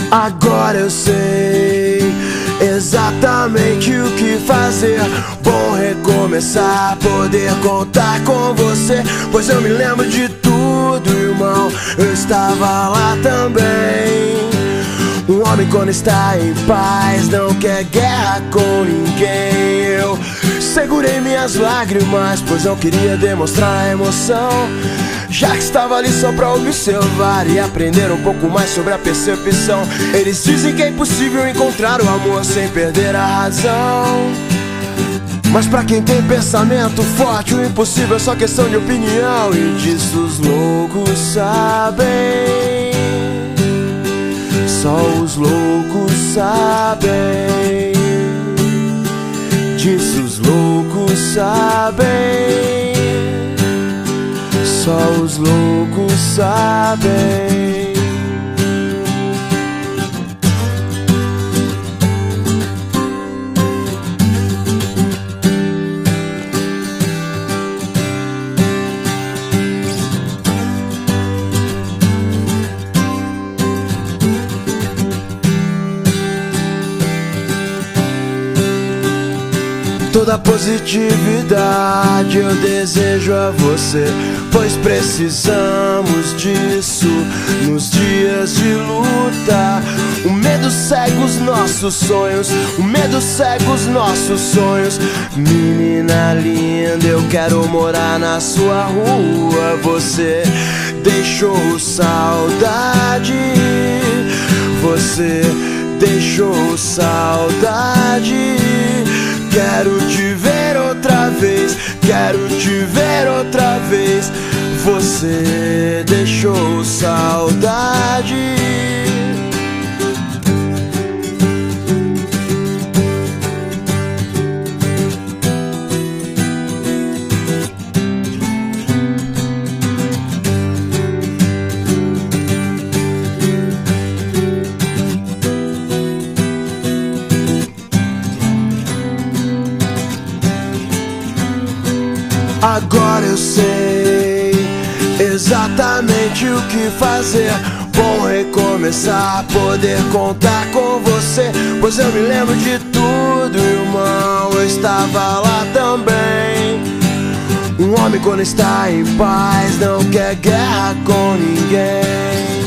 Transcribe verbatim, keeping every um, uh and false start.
Agora eu sei exatamente o que fazer. Bom recomeçar, poder contar com você, pois eu me lembro de tudo, irmão. Eu estava lá também. Um homem quando está em paz não quer guerra com ninguém. Eu segurei minhas lágrimas, pois não queria demonstrar a emoção, já que estava ali só pra observar e aprender um pouco mais sobre a percepção. Eles dizem que é impossível encontrar o amor sem perder a razão, mas pra quem tem pensamento forte, o impossível é só questão de opinião. E disso os loucos sabem, só os loucos sabem. Disso os loucos sabem, só os loucos sabem. Toda positividade eu desejo a você, pois precisamos disso nos dias de luta. O medo cega os nossos sonhos, o medo cega os nossos sonhos. Menina linda, eu quero morar na sua rua. Você deixou saudade, você deixou saudade. Quero te ver outra vez, quero te ver outra vez. Você deixou saudade. Agora eu sei exatamente o que fazer. Bom recomeçar, poder contar com você, pois eu me lembro de tudo, irmão. Eu estava lá também. Um homem quando está em paz não quer guerra com ninguém.